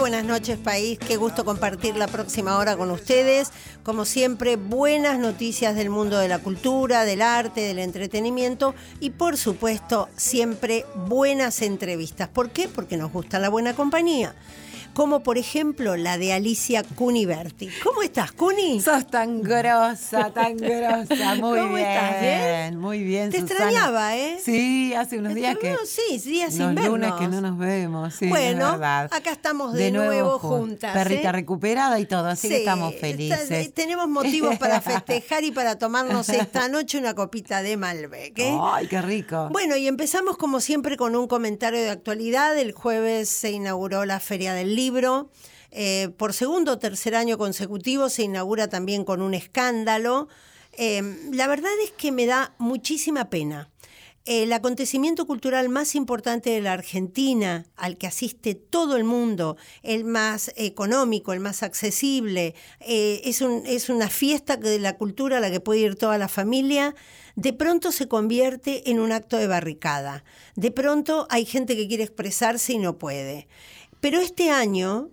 buenas noches, país. Qué gusto compartir la próxima hora con ustedes. Como siempre, buenas noticias del mundo de la cultura, del arte, del entretenimiento y, por supuesto, siempre buenas entrevistas. ¿Por qué? Porque nos gusta la buena compañía. Como por ejemplo la de Alicia Cuniverti. ¿Cómo estás, Cuni? Sos tan grosa, tan grosa. Muy ¿Cómo bien. estás? ¿Bien? Muy bien, Te Susana. extrañaba, ¿eh? Sí, hace unos días que... Sí, días sin unos vernos. lunes que no nos vemos, sí, bueno, es verdad. Acá estamos de nuevo juntas. Perrita recuperada y todo, así sí, que estamos felices. Tenemos motivos para festejar y para tomarnos esta noche una copita de Malbec, ¿eh? ¡Ay, qué rico! Bueno, y empezamos como siempre con un comentario de actualidad. El jueves se inauguró la Feria del Libro. Por segundo o tercer año consecutivo se inaugura también con un escándalo. La verdad es que me da muchísima pena. El acontecimiento cultural más importante de la Argentina, al que asiste todo el mundo, el más económico, el más accesible, es una fiesta de la cultura a la que puede ir toda la familia, de pronto se convierte en un acto de barricada. De pronto hay gente que quiere expresarse y no puede. Pero este año...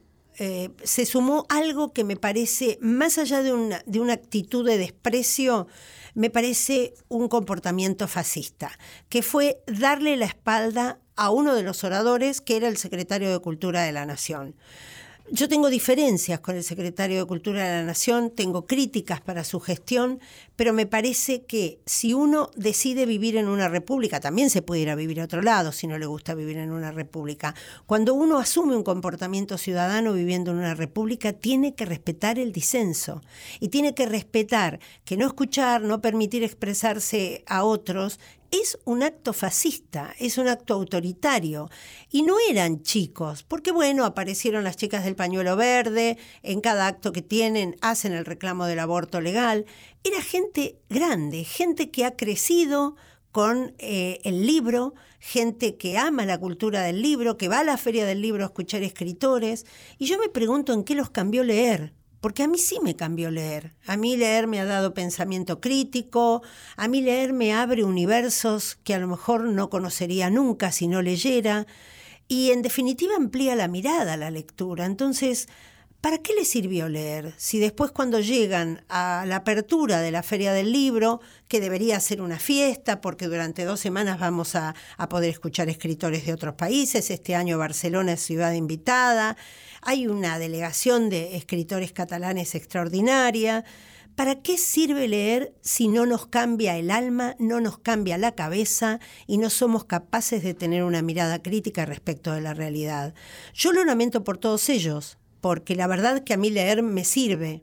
se sumó algo que me parece, más allá de una actitud de desprecio, me parece un comportamiento fascista, que fue darle la espalda a uno de los oradores, que era el secretario de Cultura de la Nación. Yo tengo diferencias con el secretario de Cultura de la Nación, tengo críticas para su gestión, pero me parece que si uno decide vivir en una república, también se puede ir a vivir a otro lado si no le gusta vivir en una república. Cuando uno asume un comportamiento ciudadano viviendo en una república, tiene que respetar el disenso y tiene que respetar que no escuchar, no permitir expresarse a otros, es un acto fascista, es un acto autoritario. Y no eran chicos, porque bueno, aparecieron las chicas del pañuelo verde, en cada acto que tienen hacen el reclamo del aborto legal. Era gente grande, gente que ha crecido con el libro, gente que ama la cultura del libro, que va a la Feria del Libro a escuchar escritores. Y yo me pregunto en qué los cambió leer. Porque a mí sí me cambió leer. A mí leer me ha dado pensamiento crítico, a mí leer me abre universos que a lo mejor no conocería nunca si no leyera, y en definitiva amplía la mirada la lectura. Entonces, ¿para qué les sirvió leer? Si después cuando llegan a la apertura de la Feria del Libro, que debería ser una fiesta, porque durante 2 semanas vamos a poder escuchar escritores de otros países, este año Barcelona es ciudad invitada, hay una delegación de escritores catalanes extraordinaria. ¿Para qué sirve leer si no nos cambia el alma, no nos cambia la cabeza y no somos capaces de tener una mirada crítica respecto de la realidad? Yo lo lamento por todos ellos, porque la verdad que a mí leer me sirve.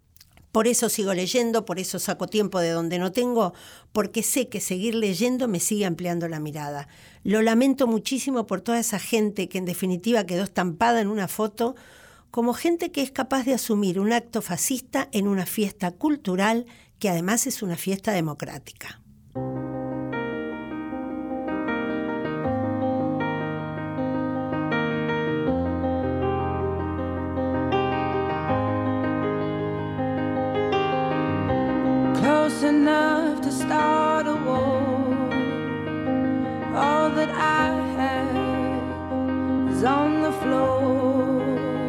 Por eso sigo leyendo, por eso saco tiempo de donde no tengo, porque sé que seguir leyendo me sigue ampliando la mirada. Lo lamento muchísimo por toda esa gente que en definitiva quedó estampada en una foto, como gente que es capaz de asumir un acto fascista en una fiesta cultural que además es una fiesta democrática. Close enough to start a war. All that I have is on the floor.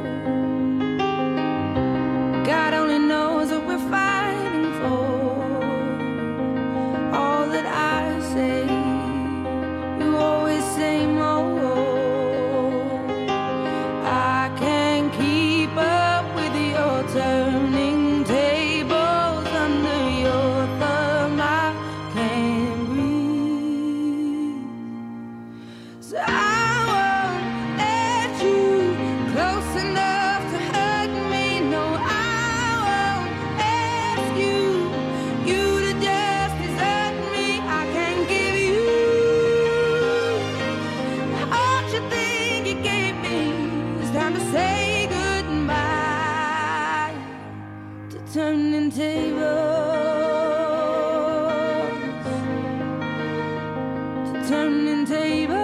God only knows what we're fighting for. All that I say, you always say more. I can't keep up with your turning tables under your thumb. I can't breathe. So I won't let you close enough to hug me. No, I won't ask you to just desert me. I can't give you all you think you gave me. It's time to say goodbye to turning tables. To turning tables.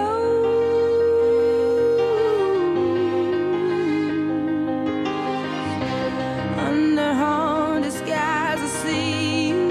Under haunted skies I see you.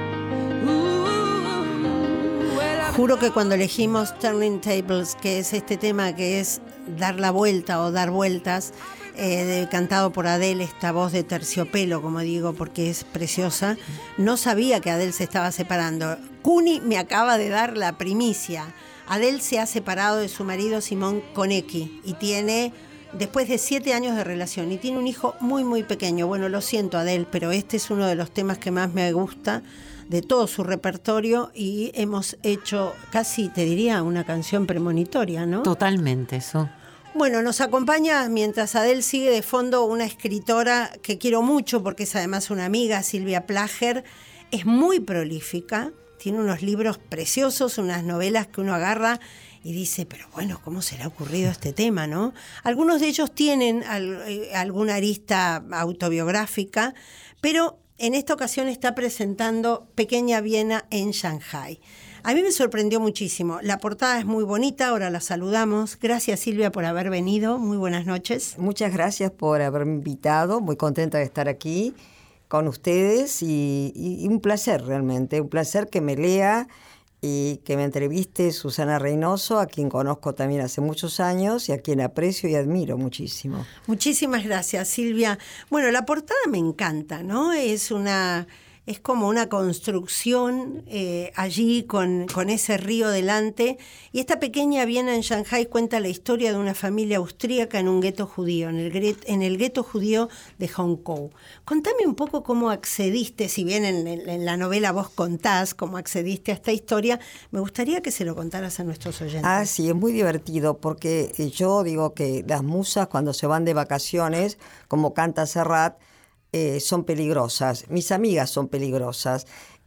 Juro que cuando elegimos Turning Tables, que es este tema que es dar la vuelta o dar vueltas, cantado por Adele, esta voz de terciopelo, como digo, porque es preciosa. No sabía que Adele se estaba separando. Cuni me acaba de dar la primicia. Adele se ha separado de su marido Simón Konecki y tiene, después de 7 años de relación, y tiene un hijo muy, muy pequeño. Bueno, lo siento, Adele, pero este es uno de los temas que más me gusta de todo su repertorio y hemos hecho casi, te diría, una canción premonitoria, ¿no? Totalmente, eso. Bueno, nos acompaña mientras Adele sigue de fondo una escritora que quiero mucho porque es además una amiga, Silvia Plager. Es muy prolífica, tiene unos libros preciosos, unas novelas que uno agarra y dice, pero bueno, ¿cómo se le ha ocurrido este tema, no? Algunos de ellos tienen alguna arista autobiográfica, pero en esta ocasión está presentando Pequeña Viena en Shanghái. A mí me sorprendió muchísimo. La portada es muy bonita, ahora la saludamos. Gracias, Silvia, por haber venido. Muy buenas noches. Muchas gracias por haberme invitado. Muy contenta de estar aquí con ustedes y un placer realmente. Un placer que me lea y que me entreviste Susana Reynoso, a quien conozco también hace muchos años y a quien aprecio y admiro muchísimo. Muchísimas gracias, Silvia. Bueno, la portada me encanta, ¿no? Es como una construcción allí con ese río delante. Y esta pequeña Viena en Shanghái cuenta la historia de una familia austríaca en un gueto judío, en el gueto judío de Hong Kong. Contame un poco cómo accediste, si bien en la novela vos contás cómo accediste a esta historia, me gustaría que se lo contaras a nuestros oyentes. Ah, sí, es muy divertido porque yo digo que las musas cuando se van de vacaciones, como canta Serrat, son peligrosas. Mis amigas son peligrosas.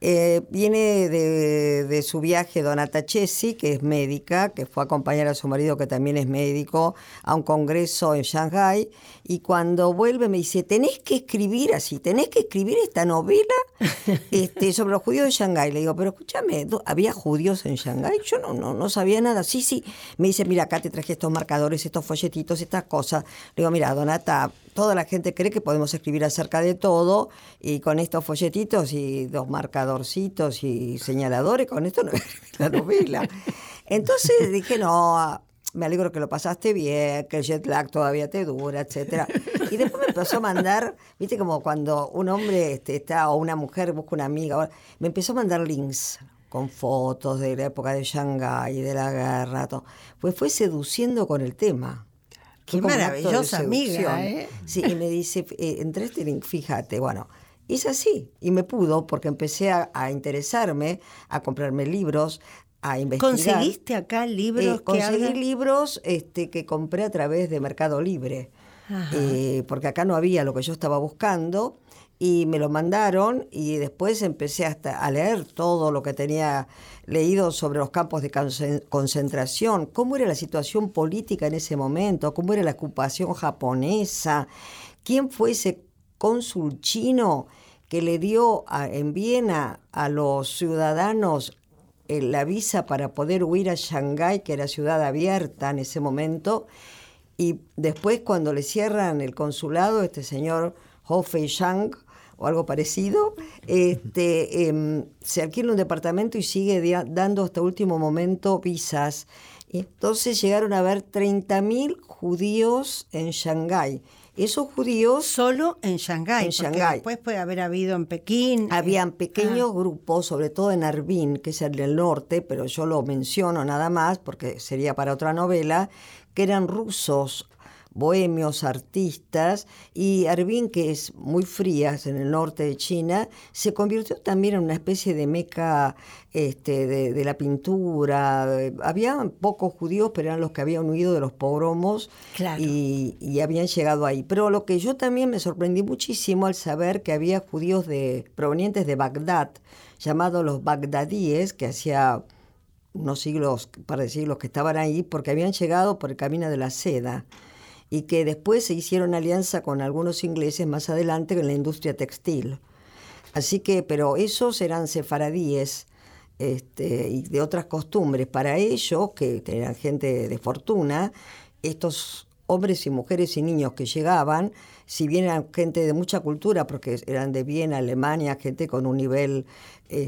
Viene de su viaje Donata Chesi, que es médica, que fue a acompañar a su marido, que también es médico, a un congreso en Shanghái, y cuando vuelve me dice, tenés que escribir esta novela sobre los judíos de Shanghái. Le digo, pero escúchame, ¿había judíos en Shanghái? Yo no sabía nada. Sí. Me dice, mira, acá te traje estos marcadores, estos folletitos, estas cosas. Le digo, mira, Donata, toda la gente cree que podemos escribir acerca de todo, y con estos folletitos y 2 marcadorcitos y señaladores, con esto no voy a escribir la novela. Entonces dije, no, me alegro que lo pasaste bien, que el jet lag todavía te dura, etcétera. Y después me empezó a mandar, viste, como cuando un hombre está, o una mujer busca una amiga, me empezó a mandar links con fotos de la época de Shanghái, de la guerra, todo. Pues fue seduciendo con el tema. Qué maravillosa amiga, ¿eh? Sí, y me dice, entre este link, fíjate, bueno, es así. Y me pudo, porque empecé a interesarme, a comprarme libros, a investigar. ¿Conseguiste acá libros conseguí libros que compré a través de Mercado Libre, porque acá no había lo que yo estaba buscando, y me lo mandaron, y después empecé a leer todo lo que tenía leído sobre los campos de concentración, cómo era la situación política en ese momento, cómo era la ocupación japonesa, quién fue ese cónsul chino que le dio en Viena a los ciudadanos la visa para poder huir a Shanghái, que era ciudad abierta en ese momento, y después cuando le cierran el consulado, este señor Ho Fei-shang, o algo parecido, se alquila un departamento y sigue dando hasta último momento visas. Y entonces llegaron a haber 30.000 judíos en Shanghái. Esos judíos... Solo en Shanghái, porque después puede haber habido en Pekín. Habían pequeños grupos, sobre todo en Harbin, que es el del norte, pero yo lo menciono nada más porque sería para otra novela, que eran rusos, bohemios, artistas, y Harbin, que es muy fría, en el norte de China, se convirtió también en una especie de meca de la pintura. Había pocos judíos, pero eran los que habían huido de los pogromos, claro, y habían llegado ahí. Pero lo que yo también me sorprendí muchísimo al saber que había judíos provenientes de Bagdad, llamados los bagdadíes, que hacía unos siglos, par de siglos que estaban ahí, porque habían llegado por el camino de la seda, y que después se hicieron alianza con algunos ingleses más adelante en la industria textil. Así que, pero esos eran sefaradíes y de otras costumbres. Para ellos, que eran gente de fortuna, estos hombres y mujeres y niños que llegaban, si bien eran gente de mucha cultura, porque eran de Viena, Alemania, gente con un nivel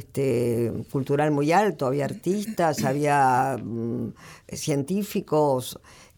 cultural muy alto, había artistas, había científicos,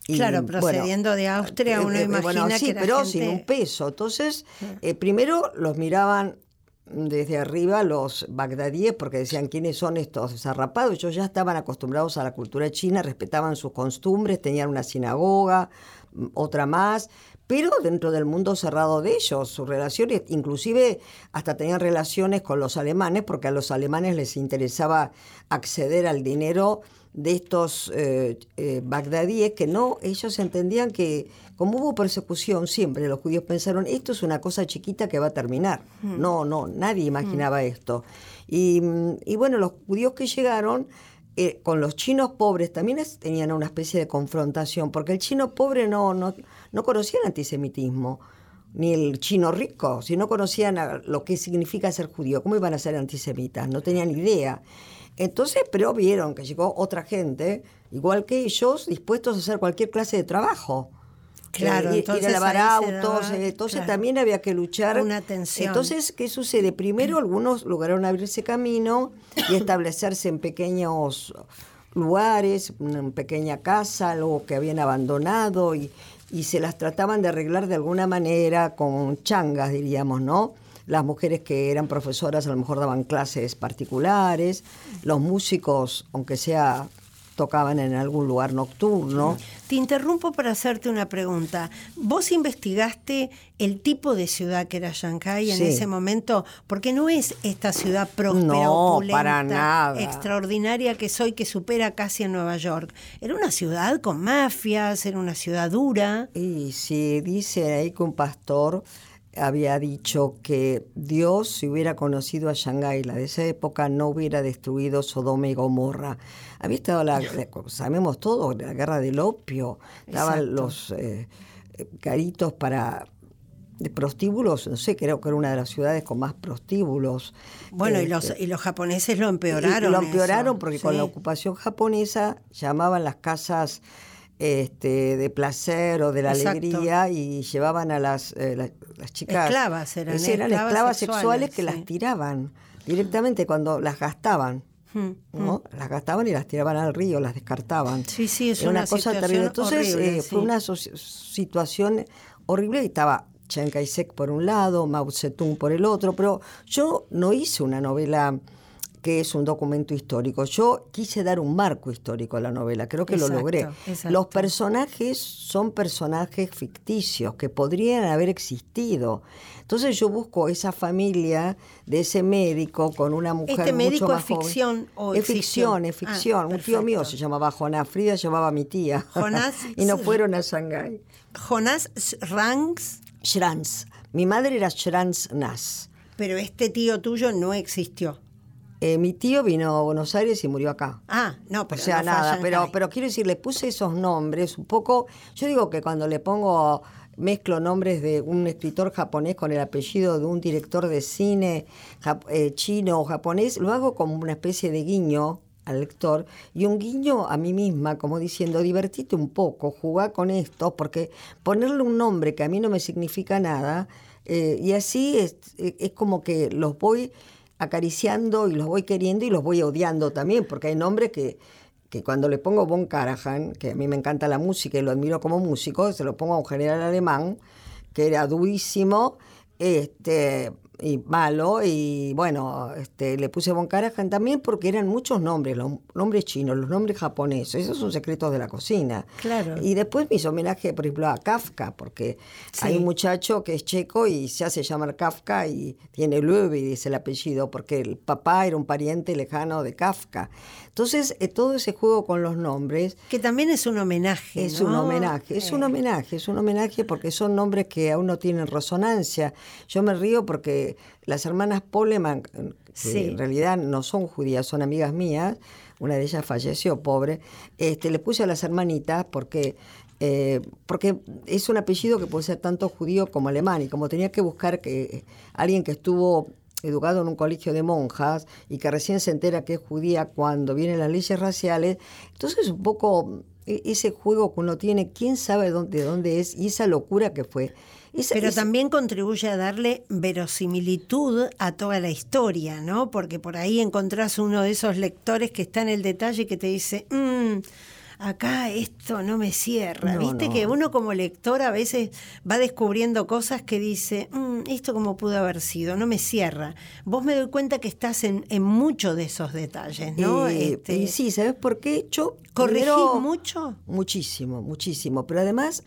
Claro, procediendo de Austria, uno imagina sí, que era pero gente... sin un peso. Entonces, primero los miraban desde arriba los bagdadíes porque decían quiénes son estos zarrapados. Ellos ya estaban acostumbrados a la cultura china, respetaban sus costumbres, tenían una sinagoga, otra más, pero dentro del mundo cerrado de ellos, sus relaciones, inclusive hasta tenían relaciones con los alemanes, porque a los alemanes les interesaba acceder al dinero de estos bagdadíes, que no, ellos entendían que como hubo persecución siempre, los judíos pensaron, esto es una cosa chiquita que va a terminar. No, nadie imaginaba esto. Y bueno, los judíos que llegaron con los chinos pobres también tenían una especie de confrontación, porque el chino pobre no conocía el antisemitismo, ni el chino rico, si no conocían lo que significa ser judío, ¿cómo iban a ser antisemitas? No tenían idea. Entonces, pero vieron que llegó otra gente, igual que ellos, dispuestos a hacer cualquier clase de trabajo. Claro, ir a lavar autos, entonces claro, también había que luchar. una tensión. Entonces, ¿qué sucede? Primero algunos lograron abrirse camino y establecerse en pequeños lugares, una pequeña casa, algo que habían abandonado y se las trataban de arreglar de alguna manera con changas, diríamos, ¿no? Las mujeres que eran profesoras a lo mejor daban clases particulares, los músicos, aunque sea, tocaban en algún lugar nocturno. Te interrumpo para hacerte una pregunta. ¿Vos investigaste el tipo de ciudad que era Shanghái en ese momento? Porque no es esta ciudad próspera, opulenta, para nada, extraordinaria que soy, que supera casi a Nueva York. Era una ciudad con mafias, era una ciudad dura. Y si dice ahí que un pastor había dicho que Dios, si hubiera conocido a Shanghái, la de esa época, no hubiera destruido Sodoma y Gomorra. Había estado sabemos todo, la guerra del opio, estaban los garitos de prostíbulos, no sé, creo que era una de las ciudades con más prostíbulos. Bueno, y los japoneses lo empeoraron. Lo empeoraron eso, porque con la ocupación japonesa llamaban las casas de placer o de la alegría y llevaban a las chicas esclavas, eran esclavas sexuales que las tiraban directamente cuando las gastaban, ¿no? Las gastaban y las tiraban al río, las descartaban. Sí, es era una cosa situación terrible. Entonces horrible, fue una situación horrible y estaba Chiang Kai-shek por un lado, Mao Zedong por el otro, pero yo no hice una novela que es un documento histórico. Yo quise dar un marco histórico a la novela, creo que lo logré. Exacto. Los personajes son personajes ficticios que podrían haber existido. Entonces yo busco esa familia de ese médico con una mujer ¿Este médico mucho más es ficción joven. o Es ficción. Un tío mío se llamaba Jonás, Frida llamaba a mi tía. Jonás y nos fueron a Shanghái. Jonás Ranks. Schranz. Mi madre era Schranz Nas. Pero este tío tuyo no existió. Mi tío vino a Buenos Aires y murió acá. No, pero o sea, no nada, pero quiero decir, le puse esos nombres un poco. Yo digo que cuando le mezclo nombres de un escritor japonés con el apellido de un director de cine chino o japonés, lo hago como una especie de guiño al lector y un guiño a mí misma, como diciendo, divertite un poco, jugá con esto, porque ponerle un nombre que a mí no me significa nada, y así es como que los voy acariciando y los voy queriendo y los voy odiando también, porque hay nombres que cuando le pongo Von Karajan, que a mí me encanta la música y lo admiro como músico, se lo pongo a un general alemán que era durísimo y malo, y bueno, le puse Von Karajan también porque eran muchos nombres, los nombres chinos, los nombres japoneses, esos son secretos de la cocina. Claro. Y después me hizo homenaje, por ejemplo, a Kafka, porque hay un muchacho que es checo y se hace llamar Kafka y tiene Löwy, dice el apellido, porque el papá era un pariente lejano de Kafka. Entonces, todo ese juego con los nombres... Que también es un homenaje, Es ¿no? un homenaje porque son nombres que aún no tienen resonancia. Yo me río porque las hermanas Poleman, que en realidad no son judías, son amigas mías, una de ellas falleció, pobre, le puse a las hermanitas porque es un apellido que puede ser tanto judío como alemán, y como tenía que buscar alguien que estuvo educado en un colegio de monjas y que recién se entera que es judía cuando vienen las leyes raciales, entonces un poco ese juego que uno tiene, quién sabe de dónde es, y esa locura que fue. Pero también contribuye a darle verosimilitud a toda la historia, ¿no? Porque por ahí encontrás uno de esos lectores que está en el detalle y que te dice, acá esto no me cierra. No, Viste no. que uno como lector a veces va descubriendo cosas que dice, esto como pudo haber sido, no me cierra. Vos me doy cuenta que estás en muchos de esos detalles, ¿no? Y sí, ¿sabes por qué? Yo ¿Corregís primero- mucho? Muchísimo, muchísimo. Pero además,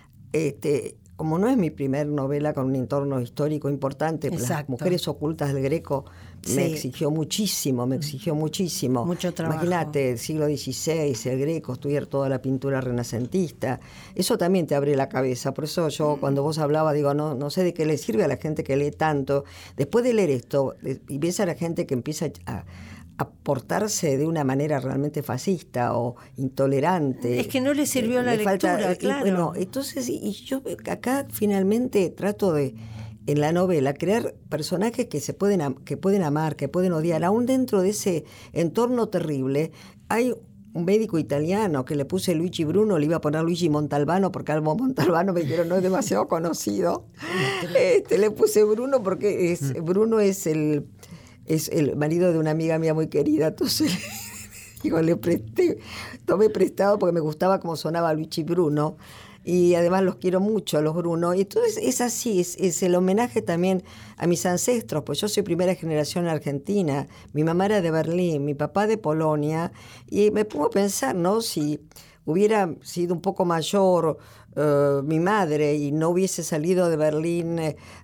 como no es mi primer novela con un entorno histórico importante, Las Exacto. mujeres ocultas del Greco Sí. me exigió muchísimo. Mucho trabajo. Imagínate, siglo XVI, el Greco, estudiar toda la pintura renacentista. Eso también te abre la cabeza. Por eso yo, cuando vos hablabas, digo, no sé de qué le sirve a la gente que lee tanto. Después de leer esto, y ves a la gente que empieza a portarse de una manera realmente fascista o intolerante. Es que no le sirvió la lectura, claro. Bueno, entonces, y yo acá finalmente trato de, en la novela, crear personajes que que pueden amar, que pueden odiar. Aún dentro de ese entorno terrible, hay un médico italiano que le puse Luigi Bruno, le iba a poner Luigi Montalbano, porque Albo Montalbano me dijeron no es demasiado conocido. Le puse Bruno porque Bruno es el marido de una amiga mía muy querida, entonces digo, tomé prestado porque me gustaba cómo sonaba Luigi Bruno, y además los quiero mucho a los Bruno, y entonces es así, es el homenaje también a mis ancestros, pues yo soy primera generación argentina, mi mamá era de Berlín, mi papá de Polonia, y me pongo a pensar, ¿no? Si hubiera sido un poco mayor mi madre y no hubiese salido de Berlín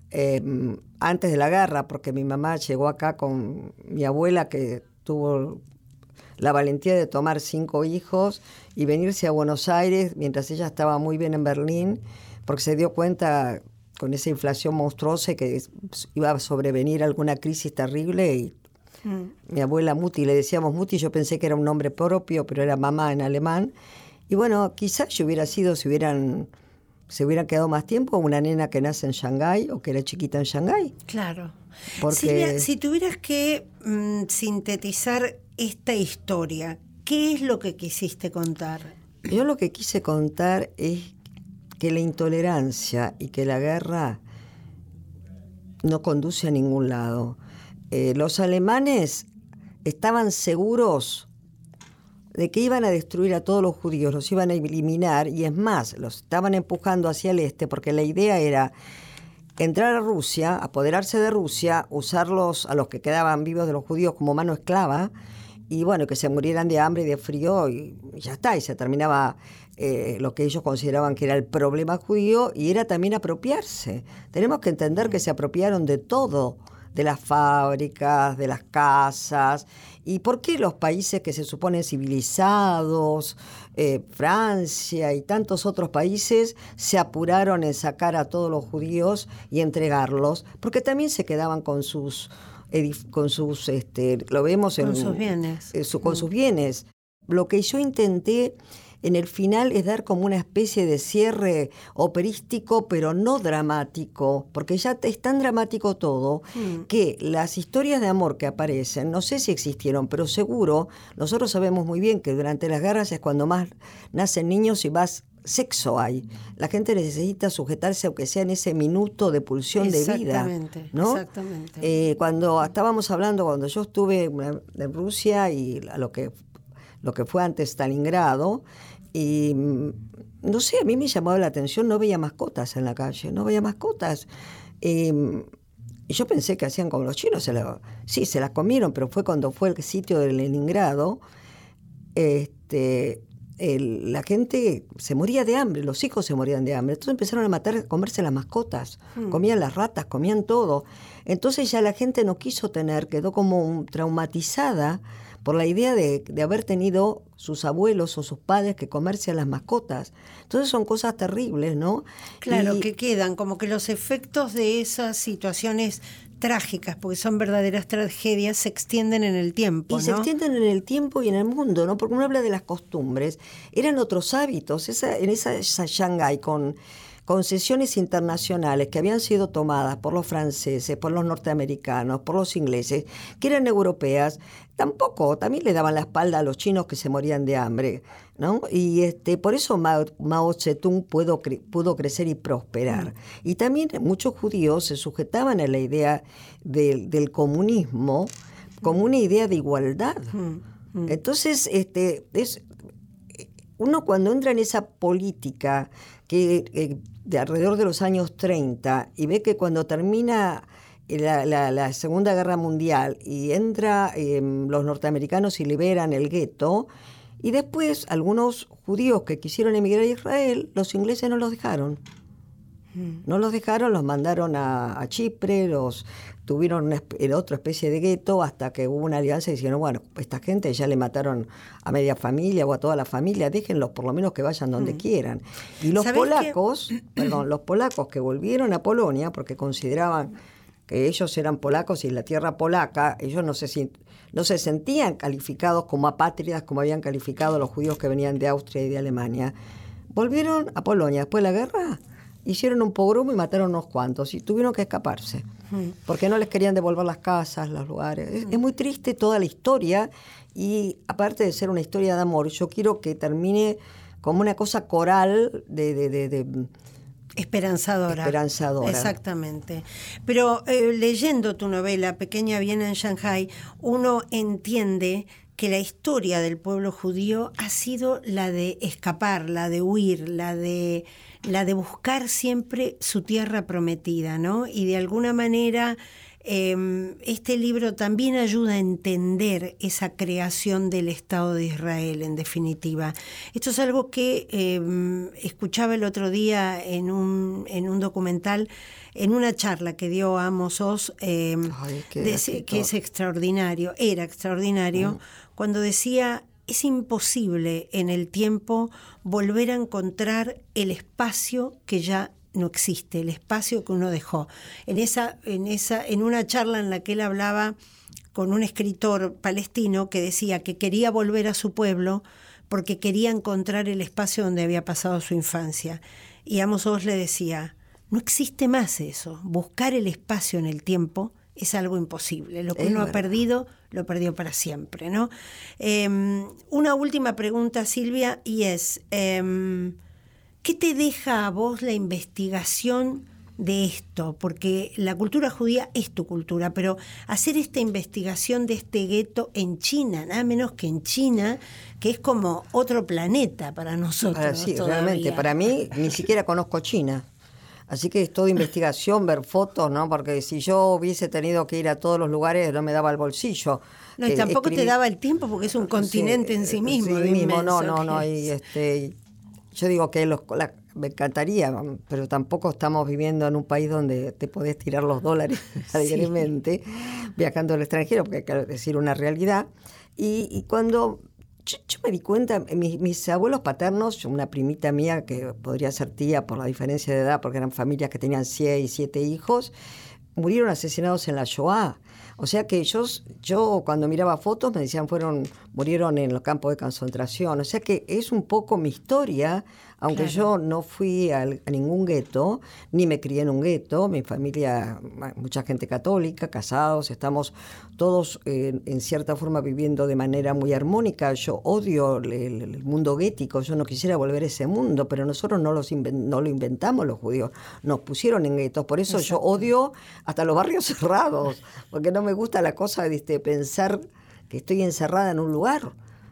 antes de la guerra, porque mi mamá llegó acá con mi abuela, que tuvo la valentía de tomar 5 hijos y venirse a Buenos Aires mientras ella estaba muy bien en Berlín, porque se dio cuenta con esa inflación monstruosa que iba a sobrevenir alguna crisis terrible, y mi abuela Muti, le decíamos Muti, yo pensé que era un nombre propio, pero era mamá en alemán. Y bueno, quizás yo hubiera sido, se hubieran quedado más tiempo, una nena que nace en Shanghái o que era chiquita en Shanghái. Claro. Porque Silvia, si tuvieras que sintetizar esta historia, ¿qué es lo que quisiste contar? yo lo que quise contar es que la intolerancia y que la guerra no conduce a ningún lado. Los alemanes estaban seguros de que iban a destruir a todos los judíos, los iban a eliminar, y es más, los estaban empujando hacia el este, porque la idea era entrar a Rusia, apoderarse de Rusia, usarlos a los que quedaban vivos de los judíos como mano esclava, y bueno, que se murieran de hambre y de frío, y ya está, y se terminaba lo que ellos consideraban que era el problema judío, y era también apropiarse. Tenemos que entender que se apropiaron de todo, de las fábricas, de las casas. ¿Y por qué los países que se suponen civilizados, Francia y tantos otros países, se apuraron en sacar a todos los judíos y entregarlos? Porque también se quedaban con sus lo vemos con sus bienes. Con sus bienes. Lo que yo intenté en el final es dar como una especie de cierre operístico, pero no dramático, porque ya es tan dramático todo, que las historias de amor que aparecen, no sé si existieron, pero seguro, nosotros sabemos muy bien que durante las guerras es cuando más nacen niños y más sexo hay. La gente necesita sujetarse, aunque sea en ese minuto de pulsión de vida, ¿no? Exactamente. Cuando estábamos hablando, cuando yo estuve en Rusia y lo que fue antes Stalingrado, y no sé, a mí me llamaba la atención, no veía mascotas en la calle, no veía mascotas. Y yo pensé que hacían como los chinos, se las comieron, pero fue cuando fue el sitio de Leningrado, la gente se moría de hambre, los hijos se morían de hambre, entonces empezaron a comerse las mascotas, comían las ratas, comían todo. Entonces ya la gente no quiso quedó como traumatizada por la idea de haber tenido sus abuelos o sus padres que comerse a las mascotas. Entonces son cosas terribles, ¿no? Claro, que quedan como que los efectos de esas situaciones trágicas, porque son verdaderas tragedias, se extienden en el tiempo, ¿no? Y se extienden en el tiempo y en el mundo, ¿no? Porque uno habla de las costumbres, eran otros hábitos. En esa Shanghái con concesiones internacionales que habían sido tomadas por los franceses, por los norteamericanos, por los ingleses, que eran europeas, también le daban la espalda a los chinos que se morían de hambre, ¿no? Y por eso Mao Zedong pudo crecer y prosperar. Y también muchos judíos se sujetaban a la idea del comunismo como una idea de igualdad. Entonces, uno cuando entra en esa política que de alrededor de los años 30 y ve que cuando termina la Segunda Guerra Mundial y entra los norteamericanos y liberan el gueto, y después algunos judíos que quisieron emigrar a Israel, los ingleses no los dejaron. No los dejaron, los mandaron a Chipre, tuvieron otra especie de gueto hasta que hubo una alianza y dijeron, bueno, esta gente ya le mataron a media familia o a toda la familia, déjenlos por lo menos que vayan donde quieran. Y los polacos, los polacos que volvieron a Polonia, porque consideraban que ellos eran polacos y la tierra polaca, ellos no se sentían calificados como apátridas como habían calificado los judíos que venían de Austria y de Alemania, volvieron a Polonia después de la guerra. Hicieron un pogrom y mataron unos cuantos y tuvieron que escaparse porque no les querían devolver las casas, los lugares. Es muy triste toda la historia y aparte de ser una historia de amor, yo quiero que termine como una cosa coral de Esperanzadora. Exactamente. Pero leyendo tu novela Pequeña Viena en Shanghái, uno entiende que la historia del pueblo judío ha sido la de escapar, la de huir, la de buscar siempre su tierra prometida, ¿no? Y de alguna manera este libro también ayuda a entender esa creación del Estado de Israel, en definitiva. Esto es algo que escuchaba el otro día en un documental, en una charla que dio Amos Oz, que es extraordinario, era extraordinario, cuando decía: es imposible en el tiempo volver a encontrar el espacio que ya no existe, el espacio que uno dejó. En una charla en la que él hablaba con un escritor palestino que decía que quería volver a su pueblo porque quería encontrar el espacio donde había pasado su infancia. Y Amos Oz le decía: no existe más eso, buscar el espacio en el tiempo es algo imposible. Lo que uno ha perdido, lo perdió para siempre, ¿no? Una última pregunta, Silvia, y es, ¿qué te deja a vos la investigación de esto? Porque la cultura judía es tu cultura, pero hacer esta investigación de este gueto en China, nada menos que en China, que es como otro planeta para nosotros. Sí, realmente, para mí ni siquiera conozco China. Así que es toda investigación, ver fotos, ¿no? Porque si yo hubiese tenido que ir a todos los lugares, no me daba el bolsillo. No, y tampoco te daba el tiempo porque es un continente en sí mismo. Sí mismo, no. Y yo digo que me encantaría, pero tampoco estamos viviendo en un país donde te podés tirar los dólares alegremente, viajando al extranjero, porque hay que decir una realidad. Y cuando yo me di cuenta, mis abuelos paternos, una primita mía que podría ser tía por la diferencia de edad, porque eran familias que tenían 6 y 7 hijos, murieron asesinados en la Shoah. O sea que yo cuando miraba fotos me decían murieron en los campos de concentración. O sea que es un poco mi historia, aunque claro, yo no fui a ningún gueto, ni me crié en un gueto. Mi familia, mucha gente católica, casados, estamos todos en cierta forma viviendo de manera muy armónica. Yo odio el mundo guético, yo no quisiera volver a ese mundo, pero nosotros no lo inventamos los judíos, nos pusieron en guetos. Por eso yo odio hasta los barrios cerrados, porque no me gusta la cosa de pensar que estoy encerrada en un lugar.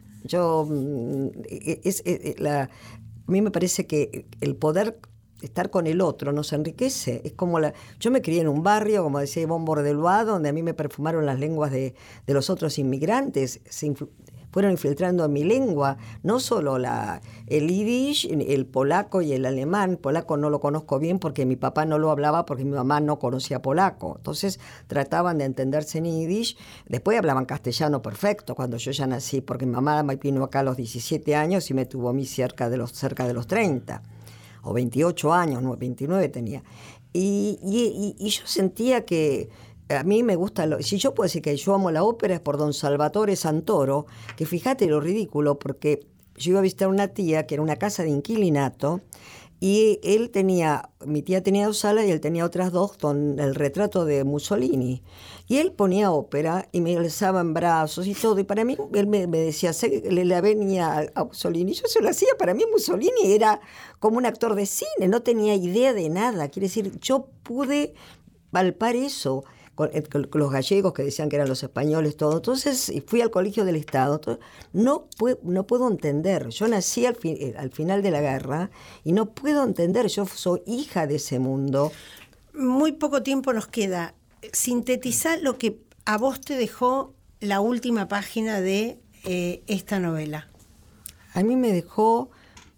A mí me parece que el poder estar con el otro nos enriquece. Es como yo me crié en un barrio, como decía Ivonne Bordelois, donde a mí me perfumaron las lenguas de los otros inmigrantes. Fueron infiltrando en mi lengua, no solo el yiddish, el polaco y el alemán. Polaco no lo conozco bien porque mi papá no lo hablaba, porque mi mamá no conocía polaco. Entonces trataban de entenderse en yiddish. Después hablaban castellano perfecto cuando yo ya nací, porque mi mamá me vino acá a los 17 años y me tuvo a mí cerca de los 30, o 28 años, no, 29 tenía. Y yo sentía que a mí me gusta, si yo puedo decir que yo amo la ópera es por don Salvatore Santoro, que fíjate lo ridículo, porque yo iba a visitar una tía que era una casa de inquilinato y mi tía tenía 2 salas y él tenía otras 2 con el retrato de Mussolini. Y él ponía ópera y me alzaba en brazos y todo. Y para mí, él me decía, le venía a Mussolini. Yo se lo hacía, para mí Mussolini era como un actor de cine, no tenía idea de nada. Quiere decir, yo pude palpar eso, con los gallegos que decían que eran los españoles, todo. Entonces fui al Colegio del Estado. Entonces, no puedo entender. Yo nací al final de la guerra y no puedo entender. Yo soy hija de ese mundo. Muy poco tiempo nos queda. Sintetizar lo que a vos te dejó la última página de esta novela. A mí me dejó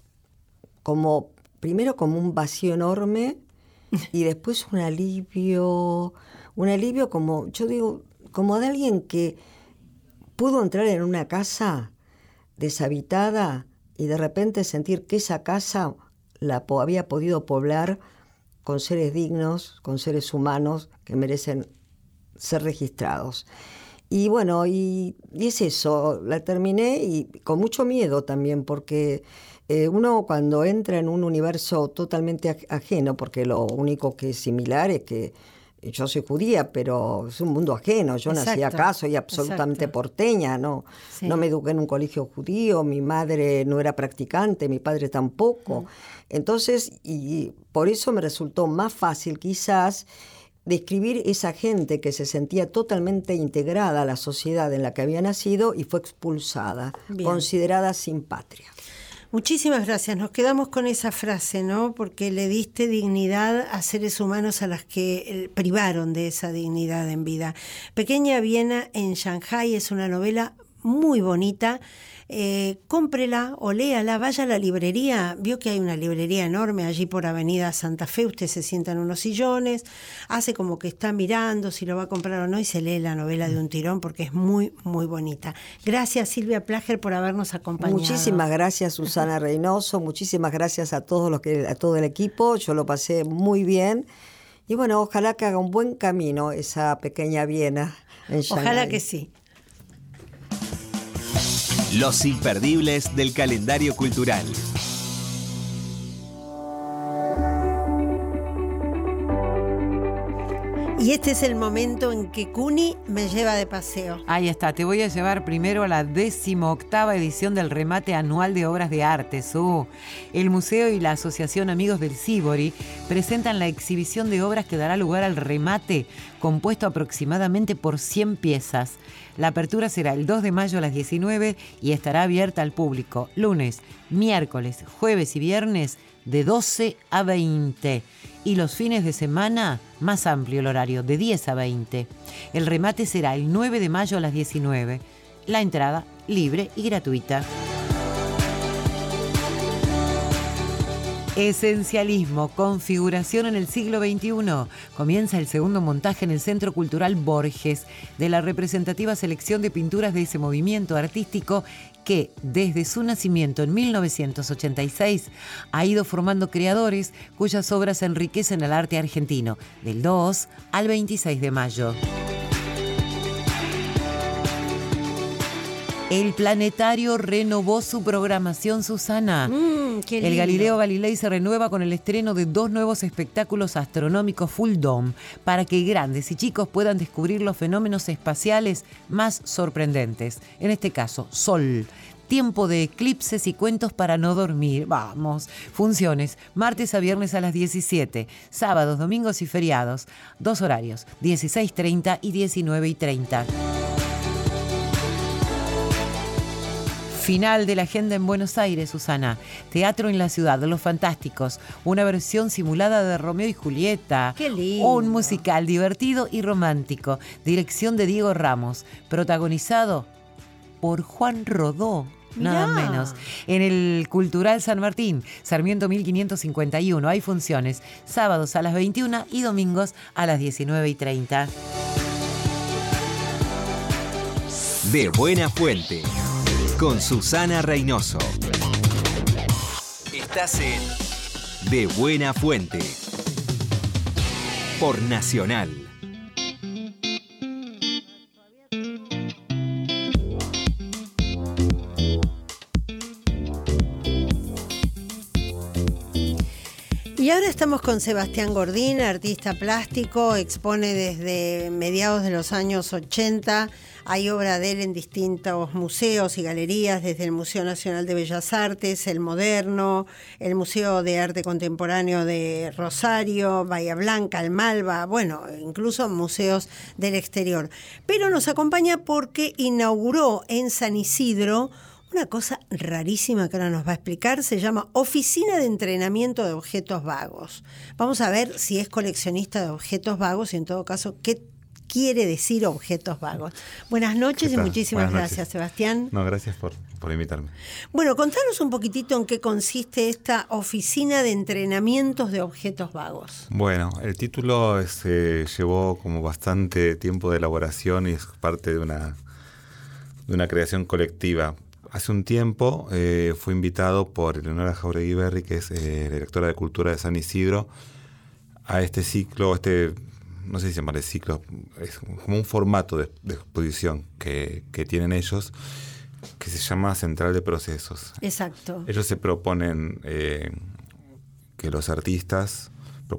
primero como un vacío enorme y después un alivio como, yo digo, como de alguien que pudo entrar en una casa deshabitada y de repente sentir que esa casa había podido poblar con seres dignos, con seres humanos que merecen ser registrados. Y bueno, y es eso, la terminé y con mucho miedo también, porque uno cuando entra en un universo totalmente ajeno, porque lo único que es similar es que yo soy judía, pero es un mundo ajeno. Yo nací acá, soy absolutamente porteña, ¿no? Sí. No me eduqué en un colegio judío, mi madre no era practicante, mi padre tampoco. Entonces, y por eso me resultó más fácil quizás describir esa gente que se sentía totalmente integrada a la sociedad en la que había nacido y fue expulsada, considerada sin patria. Muchísimas gracias. Nos quedamos con esa frase, ¿no? Porque le diste dignidad a seres humanos a las que privaron de esa dignidad en vida. Pequeña Viena en Shanghái es una novela muy bonita. Cómprela o léala, vaya a la librería. Vio que hay una librería enorme allí por Avenida Santa Fe. Usted se sienta en unos sillones, hace como que está mirando si lo va a comprar o no y se lee la novela de un tirón porque es muy, muy bonita. Gracias, Silvia Plager, por habernos acompañado. Muchísimas gracias, Susana Reynoso. Muchísimas gracias a todo el equipo. Yo lo pasé muy bien. Y bueno, ojalá que haga un buen camino esa Pequeña Viena en Shanghái. Ojalá que sí. Los imperdibles del calendario cultural. Y este es el momento en que Cuni me lleva de paseo. Ahí está, te voy a llevar primero a la 18ª edición del remate anual de obras de arte. El Museo y la Asociación Amigos del Sívori presentan la exhibición de obras que dará lugar al remate, compuesto aproximadamente por 100 piezas. La apertura será el 2 de mayo a las 19 y estará abierta al público lunes, miércoles, jueves y viernes de 12 a 20. Y los fines de semana, más amplio el horario, de 10 a 20. El remate será el 9 de mayo a las 19. La entrada libre y gratuita. Esencialismo, configuración en el siglo XXI. Comienza el segundo montaje en el Centro Cultural Borges de la representativa selección de pinturas de ese movimiento artístico que, desde su nacimiento en 1986, ha ido formando creadores cuyas obras enriquecen el arte argentino, del 2 al 26 de mayo. El Planetario renovó su programación, Susana. Qué lindo. El Galileo Galilei se renueva con el estreno de 2 nuevos espectáculos astronómicos Full Dome para que grandes y chicos puedan descubrir los fenómenos espaciales más sorprendentes. En este caso, Sol. Tiempo de eclipses y cuentos para no dormir. Vamos. Funciones, martes a viernes a las 17, sábados, domingos y feriados. 2 horarios, 16:30 y 19:30. Final de la agenda en Buenos Aires, Susana. Teatro en la Ciudad, Los Fantásticos. Una versión simulada de Romeo y Julieta. ¡Qué lindo! Un musical divertido y romántico. Dirección de Diego Ramos. Protagonizado por Juan Rodó. Mirá. Nada menos. En el Cultural San Martín, Sarmiento 1551. Hay funciones sábados a las 21 y domingos a las 19:30. De Buena Fuente, con Susana Reynoso. Estás en De Buena Fuente, por Nacional. Y ahora estamos con Sebastián Gordín, artista plástico, expone desde mediados de los años 80. Hay obra de él en distintos museos y galerías, desde el Museo Nacional de Bellas Artes, el Moderno, el Museo de Arte Contemporáneo de Rosario, Bahía Blanca, el Malva, bueno, incluso museos del exterior. Pero nos acompaña porque inauguró en San Isidro una cosa rarísima que ahora nos va a explicar. Se llama Oficina de Entrenamiento de Objetos Vagos. Vamos a ver si es coleccionista de objetos vagos y en todo caso, ¿qué quiere decir objetos vagos? Buenas noches y muchísimas gracias, Sebastián. No, gracias por invitarme. Bueno, contanos un poquitito en qué consiste esta Oficina de Entrenamientos de Objetos Vagos. Bueno, el título llevó como bastante tiempo de elaboración y es parte de una creación colectiva. Hace un tiempo fui invitado por Eleonora Jauregui Berry, que es directora de Cultura de San Isidro, a este ciclo, no sé si llamarle ciclo, es como un formato de exposición que tienen ellos, que se llama Central de Procesos. Exacto. Ellos se proponen que los artistas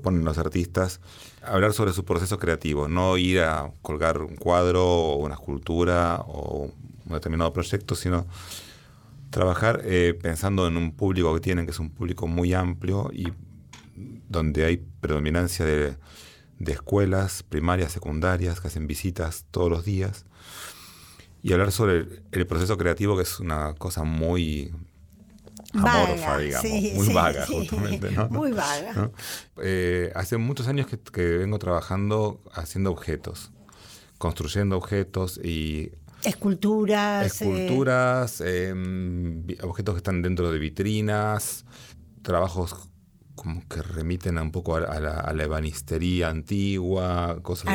hablar sobre su proceso creativo, no ir a colgar un cuadro o una escultura o un determinado proyecto, sino trabajar pensando en un público que tienen, que es un público muy amplio y donde hay predominancia de escuelas primarias, secundarias, que hacen visitas todos los días, y hablar sobre el proceso creativo, que es una cosa muy amorfa, vaga, digamos, sí, muy sí, vaga, sí. justamente, ¿no? Muy vaga. ¿No? Hace muchos años que vengo trabajando haciendo objetos, construyendo objetos y Esculturas. Objetos que están dentro de vitrinas, trabajos como que remiten un poco a la ebanistería antigua, cosas